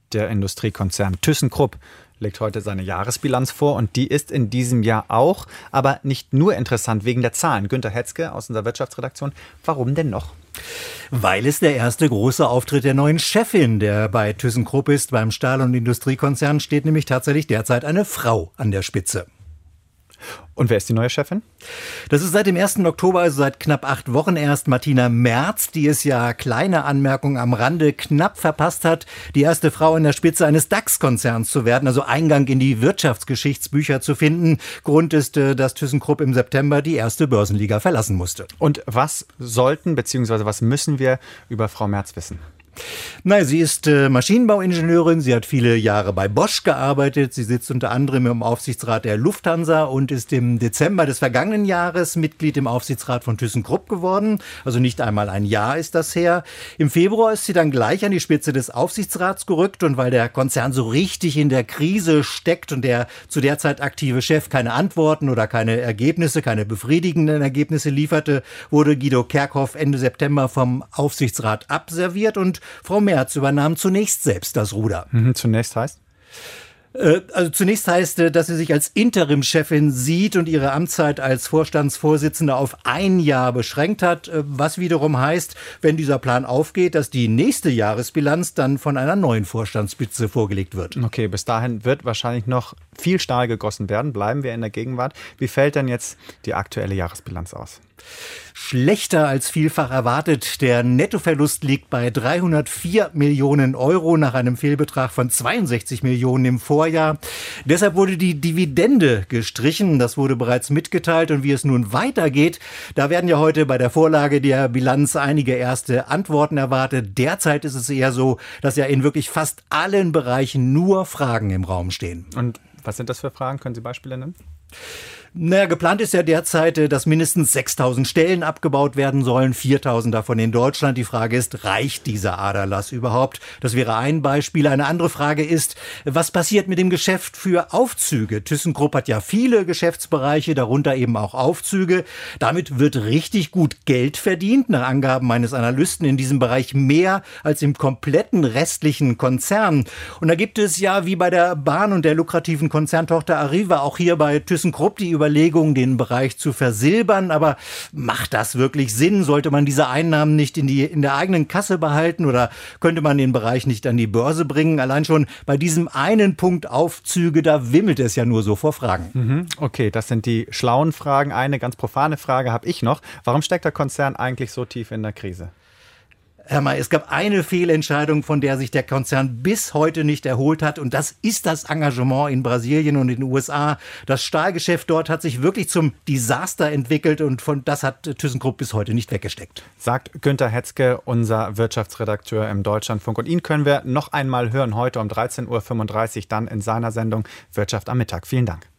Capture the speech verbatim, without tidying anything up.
Der Industriekonzern ThyssenKrupp legt heute seine Jahresbilanz vor und die ist in diesem Jahr auch, aber nicht nur interessant wegen der Zahlen. Günter Hetzke aus unserer Wirtschaftsredaktion. Warum denn noch? Weil es der erste große Auftritt der neuen Chefin, der bei ThyssenKrupp ist. Beim Stahl- und Industriekonzern steht nämlich tatsächlich derzeit eine Frau an der Spitze. Und wer ist die neue Chefin? Das ist seit dem ersten Oktober, also seit knapp acht Wochen erst, Martina Merz, die es ja, kleine Anmerkung am Rande, knapp verpasst hat, die erste Frau an der Spitze eines DAX-Konzerns zu werden, also Eingang in die Wirtschaftsgeschichtsbücher zu finden. Grund ist, dass ThyssenKrupp im September die erste Börsenliga verlassen musste. Und was sollten bzw. was müssen wir über Frau Merz wissen? Nein, sie ist äh, Maschinenbauingenieurin, sie hat viele Jahre bei Bosch gearbeitet, sie sitzt unter anderem im Aufsichtsrat der Lufthansa und ist im Dezember des vergangenen Jahres Mitglied im Aufsichtsrat von ThyssenKrupp geworden, also nicht einmal ein Jahr ist das her. Im Februar ist sie dann gleich an die Spitze des Aufsichtsrats gerückt und weil der Konzern so richtig in der Krise steckt und der zu der Zeit aktive Chef keine Antworten oder keine Ergebnisse, keine befriedigenden Ergebnisse lieferte, wurde Guido Kerkhoff Ende September vom Aufsichtsrat abserviert und Frau Merz übernahm zunächst selbst das Ruder. Mhm, zunächst heißt? Äh, also zunächst heißt, dass sie sich als Interimschefin sieht und ihre Amtszeit als Vorstandsvorsitzende auf ein Jahr beschränkt hat, was wiederum heißt, wenn dieser Plan aufgeht, dass die nächste Jahresbilanz dann von einer neuen Vorstandsspitze vorgelegt wird. Okay, bis dahin wird wahrscheinlich noch viel Stahl gegossen werden. Bleiben wir in der Gegenwart. Wie fällt denn jetzt die aktuelle Jahresbilanz aus? Schlechter als vielfach erwartet. Der Nettoverlust liegt bei dreihundertvier Millionen Euro nach einem Fehlbetrag von zweiundsechzig Millionen im Vorjahr. Deshalb wurde die Dividende gestrichen. Das wurde bereits mitgeteilt. Und wie es nun weitergeht, da werden ja heute bei der Vorlage der Bilanz einige erste Antworten erwartet. Derzeit ist es eher so, dass ja in wirklich fast allen Bereichen nur Fragen im Raum stehen. Und was sind das für Fragen? Können Sie Beispiele nennen? Naja, geplant ist ja derzeit, dass mindestens sechstausend Stellen abgebaut werden sollen, viertausend davon in Deutschland. Die Frage ist, reicht dieser Aderlass überhaupt? Das wäre ein Beispiel. Eine andere Frage ist, was passiert mit dem Geschäft für Aufzüge? ThyssenKrupp hat ja viele Geschäftsbereiche, darunter eben auch Aufzüge. Damit wird richtig gut Geld verdient, nach Angaben meines Analysten in diesem Bereich mehr als im kompletten restlichen Konzern. Und da gibt es ja, wie bei der Bahn und der lukrativen Konzerntochter Arriva, auch hier bei ThyssenKrupp die Überlegung, den Bereich zu versilbern. Aber macht das wirklich Sinn? Sollte man diese Einnahmen nicht in die, in der eigenen Kasse behalten oder könnte man den Bereich nicht an die Börse bringen? Allein schon bei diesem einen Punkt Aufzüge, da wimmelt es ja nur so vor Fragen. Mhm, okay, das sind die schlauen Fragen. Eine ganz profane Frage habe ich noch. Warum steckt der Konzern eigentlich so tief in der Krise? Herr May, es gab eine Fehlentscheidung, von der sich der Konzern bis heute nicht erholt hat. Und das ist das Engagement in Brasilien und in den U S A. Das Stahlgeschäft dort hat sich wirklich zum Desaster entwickelt und von das hat ThyssenKrupp bis heute nicht weggesteckt. Sagt Günter Hetzke, unser Wirtschaftsredakteur im Deutschlandfunk. Und ihn können wir noch einmal hören heute um dreizehn Uhr fünfunddreißig, dann in seiner Sendung Wirtschaft am Mittag. Vielen Dank.